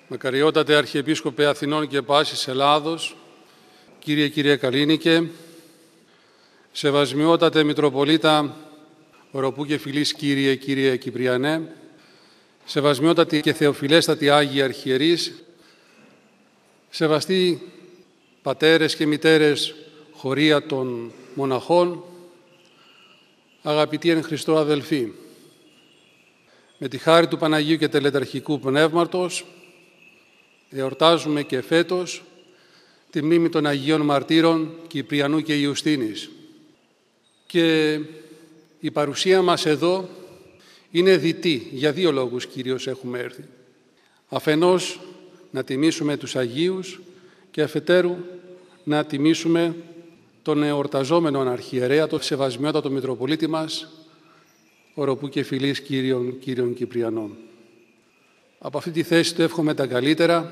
Μακαριότατε Αρχιεπίσκοπε Αθηνών και Πάσης Ελλάδος, Κύριε Καλίνικε, Σεβασμιότατε Μητροπολίτα Οροπού και Φυλής Κύριε Κυπριανέ, Σεβασμιότατη και Θεοφιλέστατη Άγιοι Αρχιερείς, Σεβαστοί πατέρες και μητέρες χωρία των μοναχών, αγαπητοί εν Χριστώ αδελφοί, με τη χάρη του Παναγίου και Τελεταρχικού Πνεύματος εορτάζουμε και φέτος τη μνήμη των Αγίων Μαρτύρων Κυπριανού και Ιουστίνης. Και η παρουσία μας εδώ είναι διτή. Για δύο λόγους κυρίως έχουμε έρθει. Αφενός να τιμήσουμε τους Αγίους και αφετέρου να τιμήσουμε τον εορταζόμενον Αρχιερέα, τον Σεβασμιότατο Μητροπολίτη μας, Οροπού και Φυλής Κύριων Κυπριανών. Από αυτή τη θέση του εύχομαι τα καλύτερα,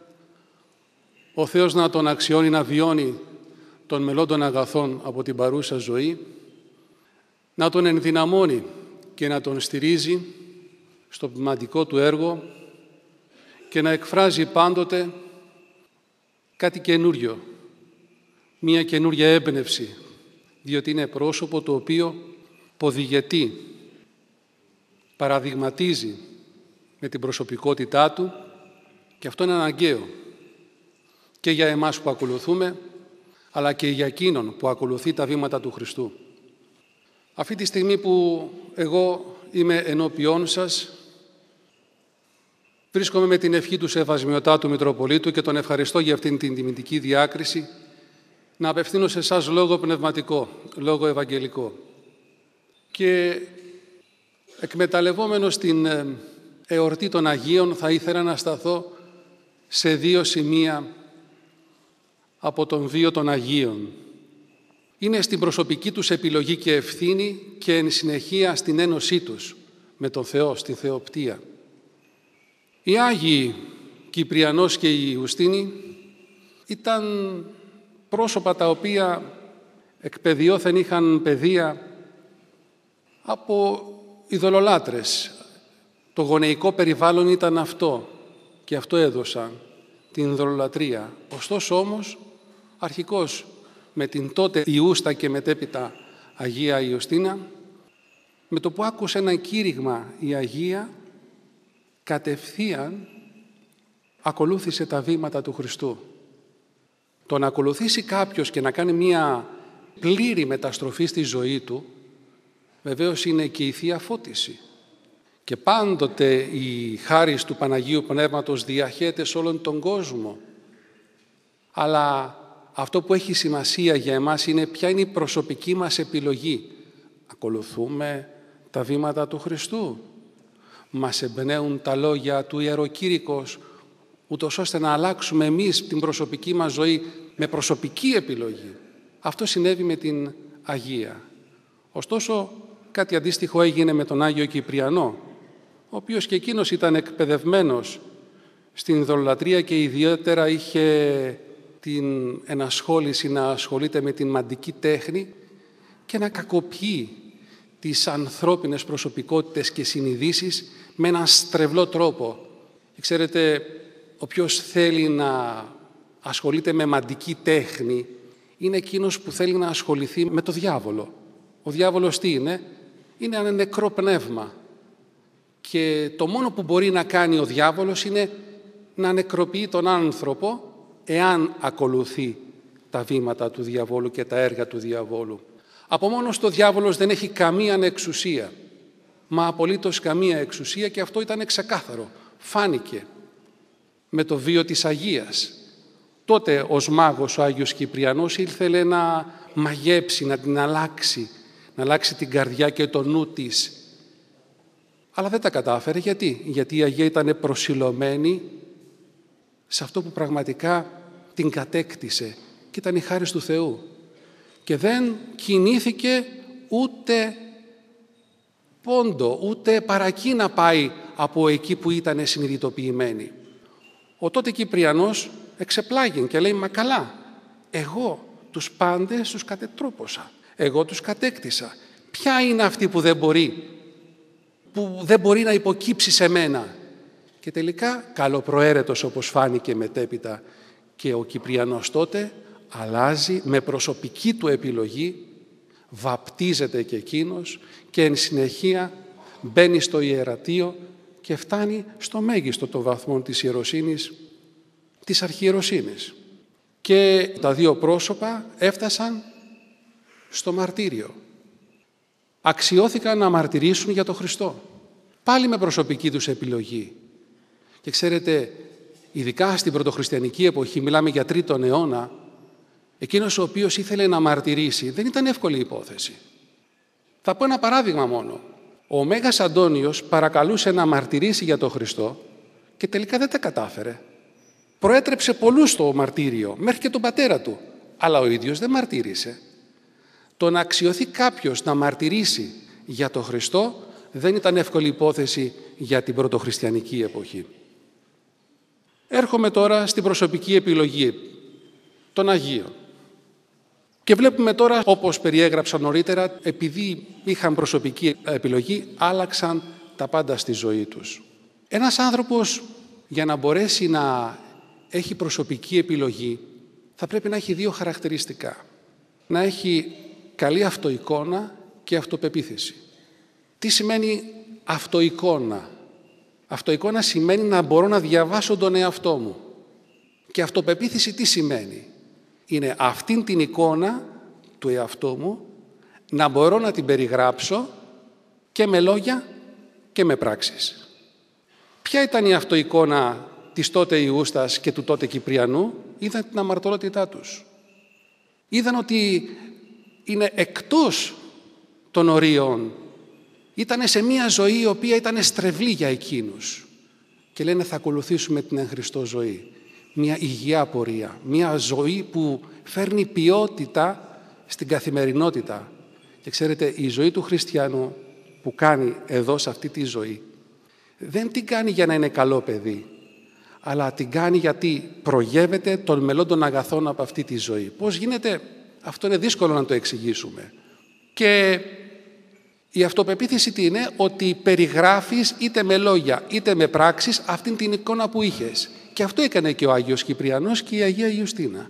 ο Θεός να τον αξιώνει να βιώνει των μελών αγαθών από την παρούσα ζωή, να τον ενδυναμώνει και να τον στηρίζει στο πνευματικό του έργο και να εκφράζει πάντοτε κάτι καινούριο, μία καινούρια έμπνευση, διότι είναι πρόσωπο το οποίο ποδηγετεί, παραδειγματίζει με την προσωπικότητά του και αυτό είναι αναγκαίο και για εμάς που ακολουθούμε, αλλά και για εκείνον που ακολουθεί τα βήματα του Χριστού. Αυτή τη στιγμή που εγώ είμαι ενώπιόν σας, βρίσκομαι με την ευχή του Σεβασμιωτάτου Μητροπολίτου και τον ευχαριστώ για αυτήν την τιμητική διάκριση, να απευθύνω σε εσάς λόγο πνευματικό, λόγο ευαγγελικό. Και εκμεταλλευόμενος την εορτή των Αγίων, θα ήθελα να σταθώ σε δύο σημεία από τον βίο των Αγίων. Είναι στην προσωπική τους επιλογή και ευθύνη και εν συνεχεία στην ένωσή τους με τον Θεό, στη Θεοπτία. Οι Άγιοι Κυπριανός και η Ιουστίνη ήταν πρόσωπα τα οποία εκπαιδειώθεν είχαν παιδεία από ειδωλολάτρες. Το γονεϊκό περιβάλλον ήταν αυτό και αυτό έδωσαν, την ειδωλολατρία. Ωστόσο όμως, αρχικώς με την τότε Ιούστα και μετέπειτα Αγία Ιωστίνα, με το που άκουσε ένα κήρυγμα η Αγία, κατευθείαν ακολούθησε τα βήματα του Χριστού. Το να ακολουθήσει κάποιος και να κάνει μία πλήρη μεταστροφή στη ζωή του, βεβαίως είναι και η Θεία Φώτιση. Και πάντοτε η χάρις του Παναγίου Πνεύματος διαχέεται σε όλον τον κόσμο. Αλλά αυτό που έχει σημασία για εμάς είναι ποια είναι η προσωπική μας επιλογή. Ακολουθούμε τα βήματα του Χριστού. Μας εμπνέουν τα λόγια του Ιεροκήρυκος, ούτως ώστε να αλλάξουμε εμείς την προσωπική μας ζωή με προσωπική επιλογή. Αυτό συνέβη με την Αγία. Ωστόσο, κάτι αντίστοιχο έγινε με τον Άγιο Κυπριανό, ο οποίος και εκείνος ήταν εκπαιδευμένος στην ειδωλολατρία και ιδιαίτερα είχε την ενασχόληση να ασχολείται με την μαντική τέχνη και να κακοποιεί τις ανθρώπινες προσωπικότητες και συνειδήσεις με έναν στρεβλό τρόπο. Ξέρετε, όποιος θέλει να ασχολείται με μαντική τέχνη είναι εκείνος που θέλει να ασχοληθεί με το διάβολο. Ο διάβολος τι είναι? Είναι ένα νεκρό πνεύμα. Και το μόνο που μπορεί να κάνει ο διάβολος είναι να νεκροποιεί τον άνθρωπο εάν ακολουθεί τα βήματα του διαβόλου και τα έργα του διαβόλου. Από μόνος το διάβολος δεν έχει καμία εξουσία. Μα απολύτως καμία εξουσία και αυτό ήταν ξεκάθαρο. Φάνηκε με το βίο της Αγίας. Τότε ως μάγος ο Άγιος Κυπριανός ήθελε να μαγέψει, να την αλλάξει, να αλλάξει την καρδιά και το νου της. Αλλά δεν τα κατάφερε. Γιατί? Γιατί η Αγία ήταν προσιλωμένη σε αυτό που πραγματικά την κατέκτησε και ήταν η χάρις του Θεού. Και δεν κινήθηκε ούτε πόντο, ούτε παρακεί να πάει από εκεί που ήταν συνειδητοποιημένη. Ο τότε Κυπριανός εξεπλάγει και λέει «Μα καλά, εγώ τους πάντες τους κατετρόπωσα, εγώ τους κατέκτησα. Ποια είναι αυτή που δεν μπορεί να υποκύψει σε μένα?» Και τελικά καλοπροαίρετος, όπως φάνηκε μετέπειτα, και ο Κυπριανός τότε αλλάζει με προσωπική του επιλογή, βαπτίζεται και εκείνος και εν συνεχεία μπαίνει στο ιερατείο και φτάνει στο μέγιστο των βαθμών της ιεροσύνης, της αρχιεροσύνης. Και τα δύο πρόσωπα έφτασαν στο μαρτύριο. Αξιώθηκαν να μαρτυρήσουν για τον Χριστό. Πάλι με προσωπική τους επιλογή. Και ξέρετε, ειδικά στην πρωτοχριστιανική εποχή, μιλάμε για 3ο αιώνα, εκείνος ο οποίος ήθελε να μαρτυρήσει δεν ήταν εύκολη υπόθεση. Θα πω ένα παράδειγμα μόνο. Ο Μέγας Αντώνιος παρακαλούσε να μαρτυρήσει για τον Χριστό και τελικά δεν τα κατάφερε. Προέτρεψε πολλούς στο μαρτύριο, μέχρι και τον πατέρα του, αλλά ο ίδιος δεν μαρτύρησε. Το να αξιωθεί κάποιος να μαρτυρήσει για τον Χριστό δεν ήταν εύκολη υπόθεση για την πρωτοχριστιανική εποχή. Έρχομαι τώρα στην προσωπική επιλογή των Αγίων. Και βλέπουμε τώρα, όπως περιέγραψα νωρίτερα, επειδή είχαν προσωπική επιλογή, άλλαξαν τα πάντα στη ζωή τους. Ένας άνθρωπος, για να μπορέσει να έχει προσωπική επιλογή, θα πρέπει να έχει δύο χαρακτηριστικά. Να έχει καλή αυτοεικόνα και αυτοπεποίθηση. Τι σημαίνει αυτοεικόνα? Αυτοεικόνα σημαίνει να μπορώ να διαβάσω τον εαυτό μου. Και αυτοπεποίθηση τι σημαίνει? Είναι αυτήν την εικόνα του εαυτού μου να μπορώ να την περιγράψω και με λόγια και με πράξεις. Ποια ήταν η αυτοεικόνα της τότε Ιούστας και του τότε Κυπριανού? Είδαν την αμαρτωλότητά τους. Είδαν ότι είναι εκτός των ορίων. Ήτανε σε μία ζωή η οποία ήταν στρεβλή για εκείνους. Και λένε θα ακολουθήσουμε την εν Χριστώ ζωή. Μία υγιειά πορεία. Μία ζωή που φέρνει ποιότητα στην καθημερινότητα. Και ξέρετε, η ζωή του χριστιανού που κάνει εδώ σε αυτή τη ζωή δεν την κάνει για να είναι καλό παιδί, αλλά την κάνει γιατί προγεύεται των μελών των αγαθών από αυτή τη ζωή. Πώς γίνεται? Αυτό είναι δύσκολο να το εξηγήσουμε. Και η αυτοπεποίθηση τι είναι? Ότι περιγράφεις είτε με λόγια είτε με πράξεις αυτήν την εικόνα που είχες. Και αυτό έκανε και ο Άγιος Κυπριανός και η Αγία Ιουστίνα.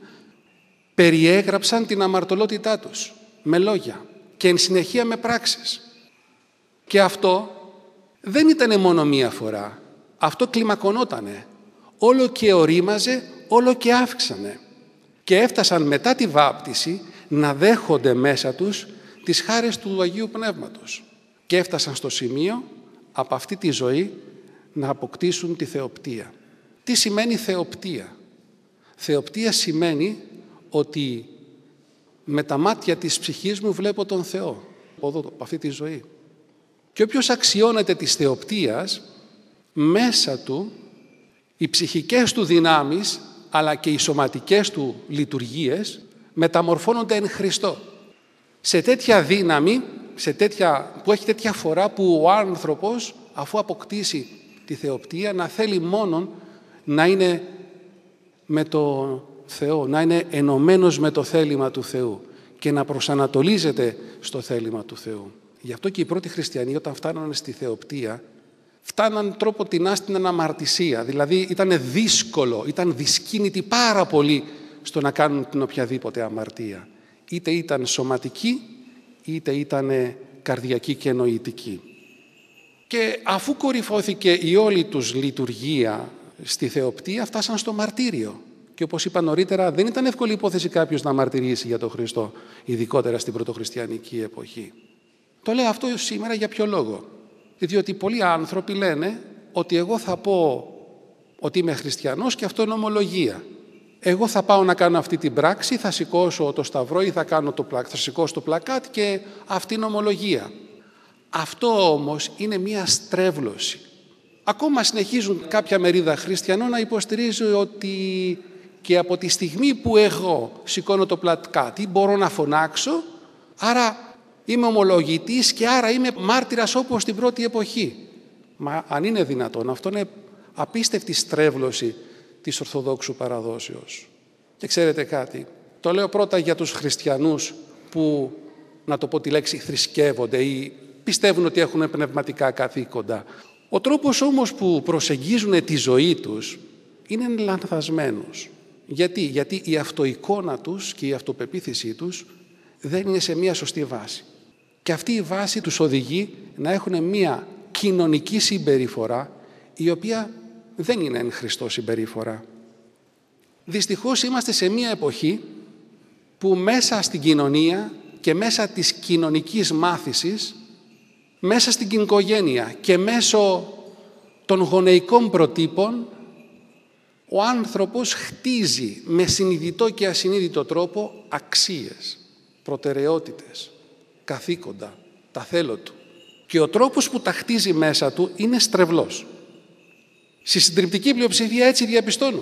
Περιέγραψαν την αμαρτωλότητά τους με λόγια και εν συνεχεία με πράξεις. Και αυτό δεν ήταν μόνο μία φορά. Αυτό κλιμακωνότανε. Όλο και ορίμαζε, όλο και αύξανε. Και έφτασαν μετά τη βάπτιση να δέχονται μέσα τους τις χάρες του Αγίου Πνεύματος. Και έφτασαν στο σημείο από αυτή τη ζωή να αποκτήσουν τη θεοπτία. Τι σημαίνει θεοπτία? Θεοπτία σημαίνει ότι με τα μάτια της ψυχής μου βλέπω τον Θεό από αυτή τη ζωή. Και όποιος αξιώνεται της θεοπτίας, μέσα του οι ψυχικές του δυνάμεις αλλά και οι σωματικές του λειτουργίες μεταμορφώνονται εν Χριστώ. Σε τέτοια δύναμη, που έχει τέτοια φορά που ο άνθρωπος, αφού αποκτήσει τη θεοπτία, να θέλει μόνον να είναι με το Θεό, να είναι ενωμένος με το θέλημα του Θεού και να προσανατολίζεται στο θέλημα του Θεού. Γι' αυτό και οι πρώτοι χριστιανοί, όταν φτάνανε στη θεοπτία, φτάναν τρόποντινά στην αναμαρτησία. Δηλαδή ήταν δύσκολο, ήταν δυσκίνητοι πάρα πολύ στο να κάνουν την οποιαδήποτε αμαρτία. Είτε ήταν σωματική, είτε ήταν καρδιακή και νοητική. Και αφού κορυφώθηκε η όλη τους λειτουργία στη θεοπτία, φτάσαν στο μαρτύριο. Και όπως είπα νωρίτερα, δεν ήταν εύκολη υπόθεση κάποιος να μαρτυρήσει για τον Χριστό, ειδικότερα στην πρωτοχριστιανική εποχή. Το λέω αυτό σήμερα για ποιο λόγο? Διότι πολλοί άνθρωποι λένε ότι εγώ θα πω ότι είμαι χριστιανός και αυτό είναι ομολογία. Εγώ θα πάω να κάνω αυτή την πράξη, θα σηκώσω το σταυρό ή θα σηκώσω το πλακάτ και αυτή είναι ομολογία. Αυτό όμως είναι μία στρέβλωση. Ακόμα συνεχίζουν κάποια μερίδα χριστιανών να υποστηρίζουν ότι και από τη στιγμή που εγώ σηκώνω το πλακάτ μπορώ να φωνάξω, άρα είμαι ομολογητής και άρα είμαι μάρτυρας όπως στην πρώτη εποχή. Μα αν είναι δυνατόν, αυτό είναι απίστευτη στρέβλωση της Ορθοδόξου παραδόσεως. Και ξέρετε κάτι, το λέω πρώτα για τους χριστιανούς που, να το πω τη λέξη, θρησκεύονται ή πιστεύουν ότι έχουν πνευματικά καθήκοντα. Ο τρόπος όμως που προσεγγίζουν τη ζωή τους είναι λανθασμένος. Γιατί η αυτοεικόνα τους και η αυτοπεποίθησή τους δεν είναι σε μια σωστή βάση. Και αυτή η βάση τους οδηγεί να έχουν μια κοινωνική συμπεριφορά η οποία δεν είναι εν Χριστώ συμπεριφορά. Δυστυχώς είμαστε σε μια εποχή που μέσα στην κοινωνία και μέσα της κοινωνικής μάθησης, μέσα στην οικογένεια και μέσω των γονεϊκών προτύπων, ο άνθρωπος χτίζει με συνειδητό και ασυνείδητο τρόπο αξίες, προτεραιότητες, καθήκοντα, τα θέλω του. Και ο τρόπος που τα χτίζει μέσα του είναι στρεβλός. Στη συντριπτική πλειοψηφία έτσι διαπιστώνω.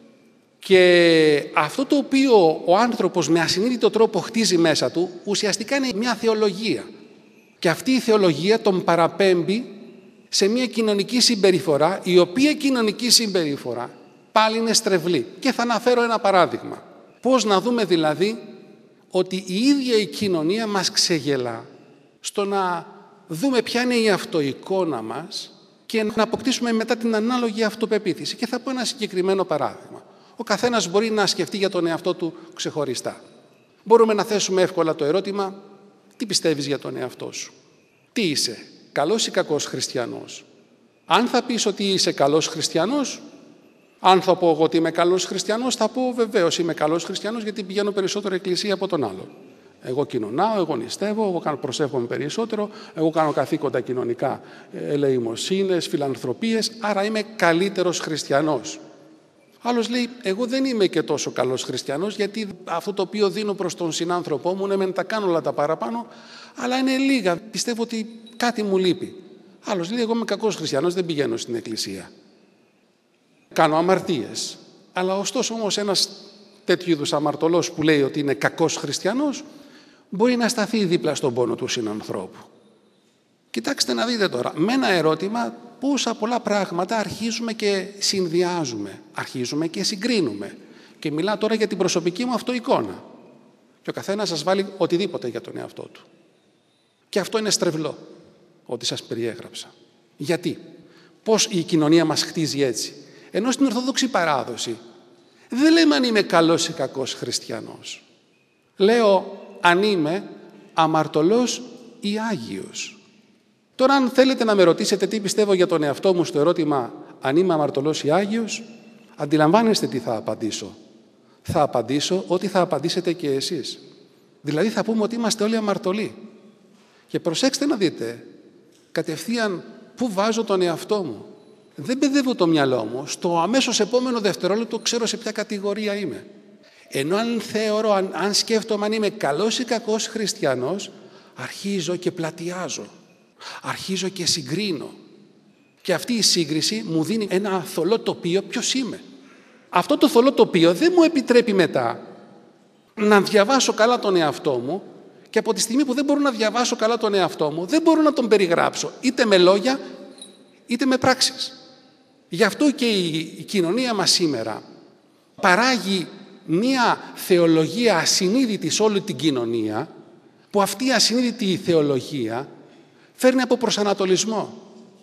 Και αυτό το οποίο ο άνθρωπος με ασυνείδητο τρόπο χτίζει μέσα του, ουσιαστικά είναι μια θεολογία. Και αυτή η θεολογία τον παραπέμπει σε μια κοινωνική συμπεριφορά, η οποία κοινωνική συμπεριφορά πάλι είναι στρεβλή. Και θα αναφέρω ένα παράδειγμα. Πώς να δούμε δηλαδή ότι η ίδια η κοινωνία μας ξεγελά στο να δούμε ποια είναι η αυτοεικόνα μας και να αποκτήσουμε μετά την ανάλογη αυτοπεποίθηση. Και θα πω ένα συγκεκριμένο παράδειγμα. Ο καθένας μπορεί να σκεφτεί για τον εαυτό του ξεχωριστά. Μπορούμε να θέσουμε εύκολα το ερώτημα: τι πιστεύεις για τον εαυτό σου? Τι είσαι, καλός ή κακός χριστιανός? Αν θα πεις ότι είσαι καλός χριστιανός, αν θα πω εγώ ότι είμαι καλός χριστιανός, θα πω βεβαίως είμαι καλός χριστιανός, γιατί πηγαίνω περισσότερο εκκλησία από τον άλλον. Εγώ κοινωνάω, εγώ νηστεύω, εγώ προσεύχομαι περισσότερο, εγώ κάνω καθήκοντα κοινωνικά, ελεημοσύνες, φιλανθρωπίες, άρα είμαι καλύτερος χριστιανός. Άλλος λέει: εγώ δεν είμαι και τόσο καλός χριστιανός, γιατί αυτό το οποίο δίνω προς τον συνάνθρωπό μου, ναι, μεν τα κάνω όλα τα παραπάνω, αλλά είναι λίγα. Πιστεύω ότι κάτι μου λείπει. Άλλος λέει: εγώ είμαι κακός χριστιανός, δεν πηγαίνω στην εκκλησία. Κάνω αμαρτίες. Αλλά ωστόσο όμως ένας τέτοιου είδους αμαρτωλός που λέει ότι είναι κακός χριστιανός, μπορεί να σταθεί δίπλα στον πόνο του συνανθρώπου. Κοιτάξτε να δείτε τώρα, με ένα ερώτημα πόσα πολλά πράγματα αρχίζουμε και συνδυάζουμε, αρχίζουμε και συγκρίνουμε. Και μιλάω τώρα για την προσωπική μου αυτοεικόνα. Και ο καθένας σας βάλει οτιδήποτε για τον εαυτό του. Και αυτό είναι στρεβλό, ό,τι σας περιέγραψα. Γιατί? Πώς η κοινωνία μας χτίζει έτσι? Ενώ στην Ορθόδοξη παράδοση δεν λέμε αν είμαι καλός ή κακός χριστιανός. Λέω αν είμαι αμαρτωλός ή άγιος. Τώρα, αν θέλετε να με ρωτήσετε τι πιστεύω για τον εαυτό μου στο ερώτημα αν είμαι αμαρτωλός ή άγιος, αντιλαμβάνεστε τι θα απαντήσω. Θα απαντήσω ότι θα απαντήσετε και εσείς. Δηλαδή θα πούμε ότι είμαστε όλοι αμαρτωλοί. Και προσέξτε να δείτε, κατευθείαν πού βάζω τον εαυτό μου. Δεν παιδεύω το μυαλό μου. Στο αμέσως επόμενο δευτερόλεπτο ξέρω σε ποια κατηγορία είμαι. Ενώ αν σκέφτομαι αν είμαι καλός ή κακός χριστιανός, αρχίζω και πλατιάζω. Αρχίζω και συγκρίνω. Και αυτή η σύγκριση μου δίνει ένα θολό τοπίο ποιος είμαι. Αυτό το θολό τοπίο δεν μου επιτρέπει μετά να διαβάσω καλά τον εαυτό μου, και από τη στιγμή που δεν μπορώ να διαβάσω καλά τον εαυτό μου, δεν μπορώ να τον περιγράψω είτε με λόγια είτε με πράξεις. Γι' αυτό και η κοινωνία μας σήμερα παράγει μία θεολογία ασυνείδητη σε όλη την κοινωνία, που αυτή η ασυνείδητη θεολογία φέρνει από προσανατολισμό.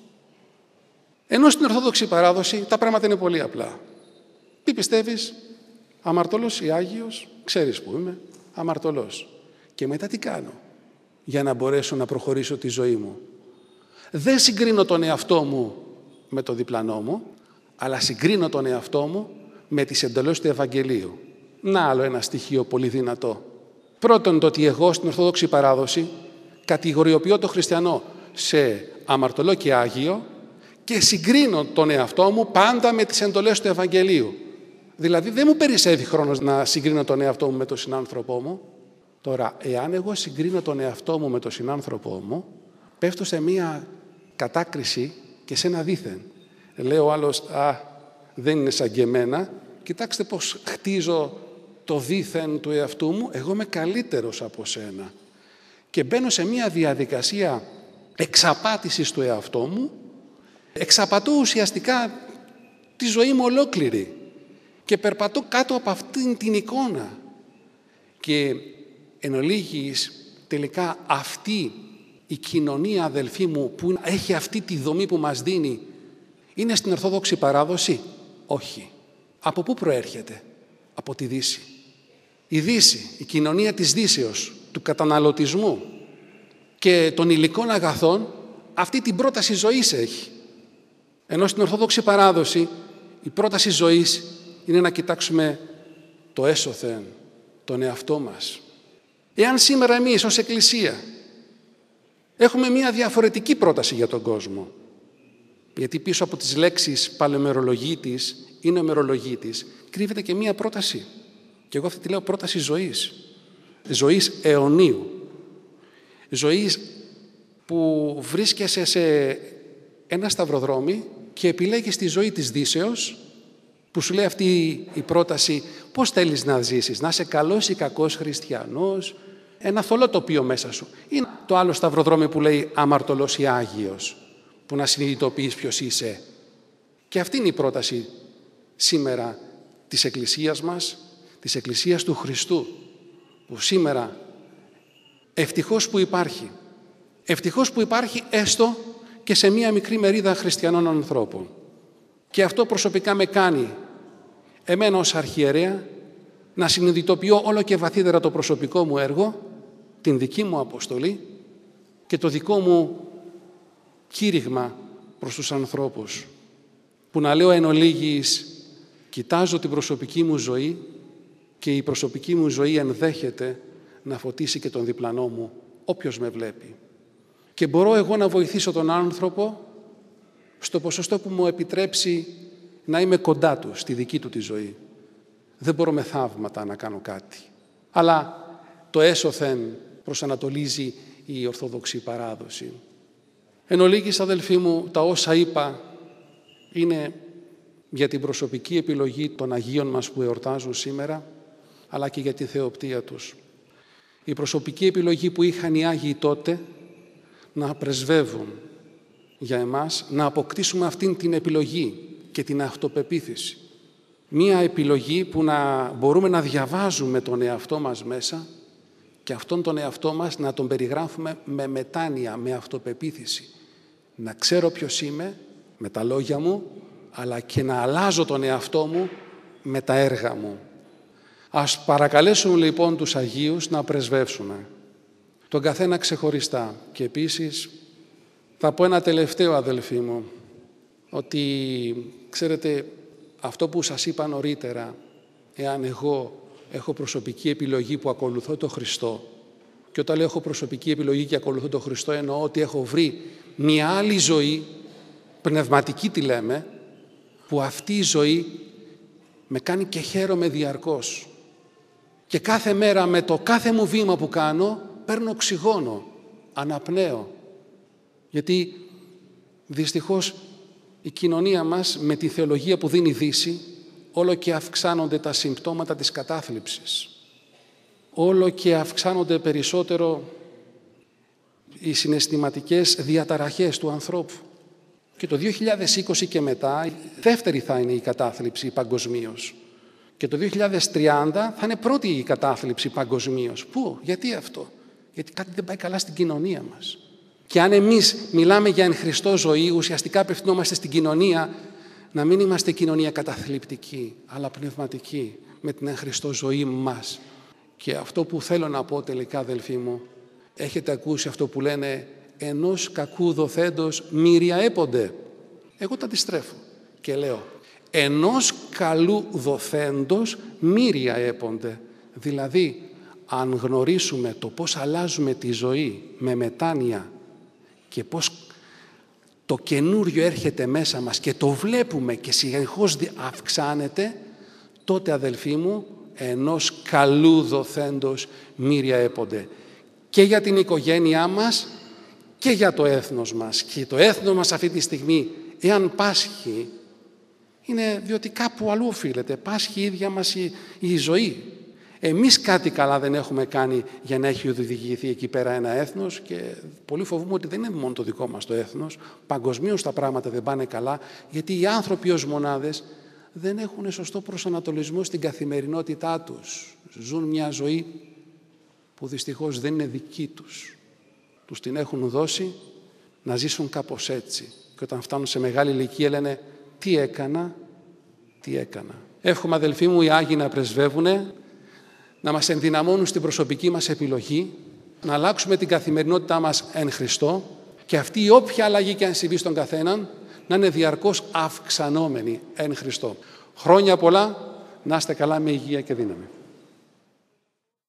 Ενώ στην Ορθόδοξη παράδοση τα πράγματα είναι πολύ απλά. Τι πιστεύεις? Αμαρτωλός ή άγιος? Ξέρεις που είμαι. Αμαρτωλός. Και μετά τι κάνω για να μπορέσω να προχωρήσω τη ζωή μου? Δεν συγκρίνω τον εαυτό μου με το διπλανό μου, αλλά συγκρίνω τον εαυτό μου με τις εντολές του Ευαγγελίου. Να άλλο ένα στοιχείο πολύ δυνατό. Πρώτον, το ότι εγώ στην Ορθόδοξη παράδοση κατηγοριοποιώ τον χριστιανό σε αμαρτωλό και άγιο και συγκρίνω τον εαυτό μου πάντα με τις εντολές του Ευαγγελίου. Δηλαδή δεν μου περισσεύει χρόνος να συγκρίνω τον εαυτό μου με τον συνάνθρωπό μου. Τώρα, εάν εγώ συγκρίνω τον εαυτό μου με τον συνάνθρωπό μου, πέφτω σε μία κατάκριση και σε ένα δήθεν. Λέω ο άλλος, δεν είναι σαν και εμένα. Κοιτάξτε πώς χτίζω το δήθεν του εαυτού μου. Εγώ είμαι καλύτερος από σένα. Και μπαίνω σε μία διαδικασία εξαπάτησης του εαυτού μου. Εξαπατώ ουσιαστικά τη ζωή μου ολόκληρη. Και περπατώ κάτω από αυτήν την εικόνα. Και εν ολίγης, τελικά αυτή η κοινωνία, αδελφοί μου, που έχει αυτή τη δομή που μας δίνει, είναι στην Ορθόδοξη παράδοση? Όχι. Από πού προέρχεται? Από τη Δύση. Η Δύση, η κοινωνία της Δύσεως, του καταναλωτισμού και των υλικών αγαθών, αυτή την πρόταση ζωής έχει. Ενώ στην Ορθόδοξη παράδοση η πρόταση ζωής είναι να κοιτάξουμε το έσωθεν, τον εαυτό μας. Εάν σήμερα εμείς ως Εκκλησία έχουμε μια διαφορετική πρόταση για τον κόσμο, γιατί πίσω από τις λέξεις παλαιομερολογήτης ή νομερολογήτης κρύβεται και μια πρόταση. Και εγώ αυτή τη λέω πρόταση ζωής. Ζωής αιωνίου. Ζωής που βρίσκεσαι σε ένα σταυροδρόμι και επιλέγεις τη ζωή της Δύσεως, που σου λέει αυτή η πρόταση πώς θέλεις να ζήσεις, να είσαι καλός ή κακός χριστιανός, ένα θολό τοπίο μέσα σου. Ή το άλλο σταυροδρόμι που λέει αμαρτωλός ή άγιος, που να συνειδητοποιείς ποιος είσαι. Και αυτή είναι η πρόταση σήμερα της Εκκλησίας μας, της Εκκλησίας του Χριστού, που σήμερα ευτυχώς που υπάρχει. Ευτυχώς που υπάρχει έστω και σε μία μικρή μερίδα χριστιανών ανθρώπων. Και αυτό προσωπικά με κάνει εμένα ως αρχιερέα να συνειδητοποιώ όλο και βαθύτερα το προσωπικό μου έργο, την δική μου αποστολή και το δικό μου κήρυγμα προς τους ανθρώπους. Που να λέω εν ολίγης, κοιτάζω την προσωπική μου ζωή και η προσωπική μου ζωή ενδέχεται να φωτίσει και τον διπλανό μου, όποιος με βλέπει. Και μπορώ εγώ να βοηθήσω τον άνθρωπο στο ποσοστό που μου επιτρέψει να είμαι κοντά του, στη δική του τη ζωή. Δεν μπορώ με θαύματα να κάνω κάτι. Αλλά το έσωθεν προσανατολίζει η Ορθόδοξη παράδοση. Εν ολίγης, αδελφοί μου, τα όσα είπα είναι για την προσωπική επιλογή των Αγίων μας που εορτάζουν σήμερα, αλλά και για τη θεοπτία τους. Η προσωπική επιλογή που είχαν οι Άγιοι τότε να πρεσβεύουν για εμάς, να αποκτήσουμε αυτήν την επιλογή και την αυτοπεποίθηση. Μία επιλογή που να μπορούμε να διαβάζουμε τον εαυτό μας μέσα και αυτόν τον εαυτό μας να τον περιγράφουμε με μετάνοια, με αυτοπεποίθηση. Να ξέρω ποιος είμαι με τα λόγια μου, αλλά και να αλλάζω τον εαυτό μου με τα έργα μου. Ας παρακαλέσουμε λοιπόν τους Αγίους να πρεσβεύσουμε τον καθένα ξεχωριστά. Και επίσης θα πω ένα τελευταίο, αδελφοί μου, ότι ξέρετε αυτό που σας είπα νωρίτερα, εάν εγώ έχω προσωπική επιλογή που ακολουθώ τον Χριστό, και όταν λέω έχω προσωπική επιλογή και ακολουθώ τον Χριστό εννοώ ότι έχω βρει μια άλλη ζωή, πνευματική τη λέμε, που αυτή η ζωή με κάνει και χαίρομαι διαρκώς. Και κάθε μέρα με το κάθε μου βήμα που κάνω παίρνω οξυγόνο, αναπνέω. Γιατί δυστυχώς η κοινωνία μας με τη θεολογία που δίνει η Δύση όλο και αυξάνονται τα συμπτώματα της κατάθλιψης. Όλο και αυξάνονται περισσότερο οι συναισθηματικές διαταραχές του ανθρώπου. Και το 2020 και μετά δεύτερη θα είναι η κατάθλιψη παγκοσμίως. Και το 2030 θα είναι πρώτη η κατάθλιψη παγκοσμίως. Πού? Γιατί αυτό? Γιατί κάτι δεν πάει καλά στην κοινωνία μας. Και αν εμείς μιλάμε για εν Χριστώ ζωή, ουσιαστικά απευθυνόμαστε στην κοινωνία, να μην είμαστε κοινωνία καταθλιπτική, αλλά πνευματική, με την εν Χριστώ ζωή μας. Και αυτό που θέλω να πω τελικά, αδελφοί μου, έχετε ακούσει αυτό που λένε ενός κακού δοθέντος μοίρια έπονται. Εγώ τα αντιστρέφω και λέω ενός καλού δοθέντος μοίρια έπονται. Δηλαδή, αν γνωρίσουμε το πώς αλλάζουμε τη ζωή με μετάνοια και πώς το καινούριο έρχεται μέσα μας και το βλέπουμε και συνεχώς αυξάνεται, τότε, αδελφοί μου, ενός καλού δοθέντος μοίρια έπονται. Και για την οικογένειά μας και για το έθνος μας. Και το έθνος μας αυτή τη στιγμή, εάν πάσχει, είναι διότι κάπου αλλού οφείλεται. Πάσχει η ίδια μας η ζωή. Εμείς κάτι καλά δεν έχουμε κάνει για να έχει οδηγηθεί εκεί πέρα ένα έθνος και πολύ φοβούμαι ότι δεν είναι μόνο το δικό μας το έθνος. Παγκοσμίως τα πράγματα δεν πάνε καλά, γιατί οι άνθρωποι ως μονάδες δεν έχουν σωστό προσανατολισμό στην καθημερινότητά τους. Ζουν μια ζωή που δυστυχώς δεν είναι δική τους. τους την έχουν δώσει να ζήσουν κάπως έτσι. Και όταν φτάνουν σε μεγάλη ηλικία λένε τι έκανα. Εύχομαι αδελφοί μου οι Άγιοι να πρεσβεύουνε, να μας ενδυναμώνουν στην προσωπική μας επιλογή, να αλλάξουμε την καθημερινότητά μας εν Χριστώ και αυτή η όποια αλλαγή και αν συμβεί στον καθέναν να είναι διαρκώς αυξανόμενη εν Χριστώ. Χρόνια πολλά, να είστε καλά με υγεία και δύναμη.